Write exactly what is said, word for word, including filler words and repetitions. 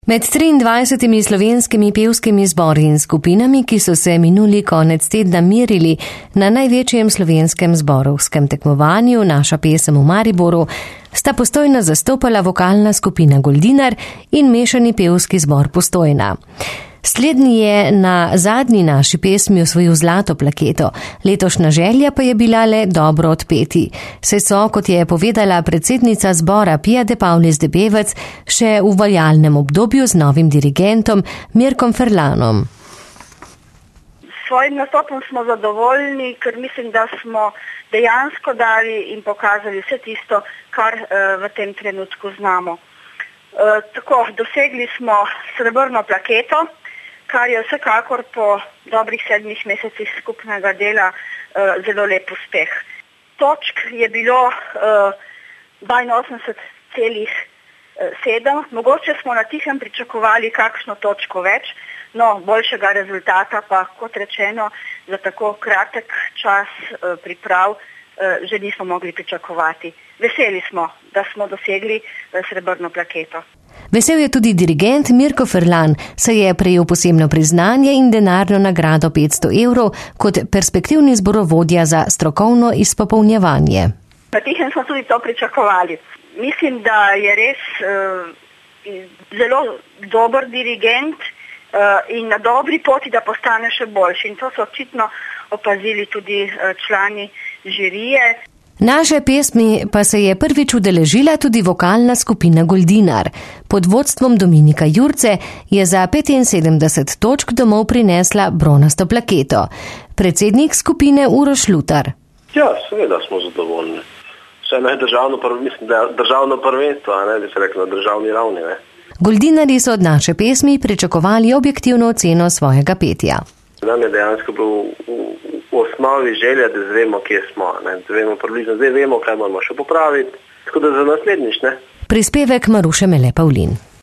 Med triindvajsetimi slovenskimi pevskimi zbori in skupinami, ki so se minuli konec tedna merili na največjem slovenskem zborovskem tekmovanju Naša pesem v Mariboru, sta Postojno zastopala vokalna skupina Goldinar in mešani pevski zbor Postojna. Slednji je na zadnji naši pesmi osvojil zlato plaketo, letošnja želja pa je bila le dobro odpeti. Saj so, kot je povedala predsednica zbora Pia de Paulis de Bevec, še v uvajalnem obdobju z novim dirigentom Mirkom Ferlanom. S svojim nastopom smo zadovoljni, ker mislim, da smo dejansko dali in pokazali vse tisto, kar uh, v tem trenutku znamo. Uh, tako, dosegli smo srebrno plaketo, kar je vsekakor po dobrih sedmih mesecih skupnega dela uh, zelo lep uspeh. Točk je bilo uh, dvainosemdeset celih sedem, mogoče smo na tihem pričakovali kakšno točko več, no boljšega rezultata pa, kot rečeno, za tako kratek čas uh, priprav uh, že nismo mogli pričakovati. Veseli smo, da smo dosegli uh, srebrno plaketo. Vesel je tudi dirigent Mirko Ferlan, saj je prejel posebno priznanje in denarno nagrado petsto evrov kot perspektivni zborovodja za strokovno izpopolnjevanje. Na tihem smo tudi to pričakovali. Mislim, da je res uh, zelo dober dirigent uh, in na dobri poti, da postane še boljši. In to so očitno opazili tudi uh, člani žirije. Naše pesmi pa se je prvič udeležila tudi vokalna skupina Goldinar. Pod vodstvom Dominika Jurce je za petinsedemdeset točk domov prinesla bronasto plaketo. Predsednik skupine Uroš Lutar. Ja, seveda smo zadovoljni. Vse naj državno, mislim, da državno prvenstvo, ne bi se rekli na državni ravni. Ne. Goldinari so od naše pesmi pričakovali objektivno oceno svojega petja. Nam je dejansko bilo v osnovi želja, da zvemo, kje smo. Ne? Da vemo približno, zdaj vemo, kaj moramo še popraviti. Tako da za naslednjič, ne? Prispevek Maruše Mele Pavlin.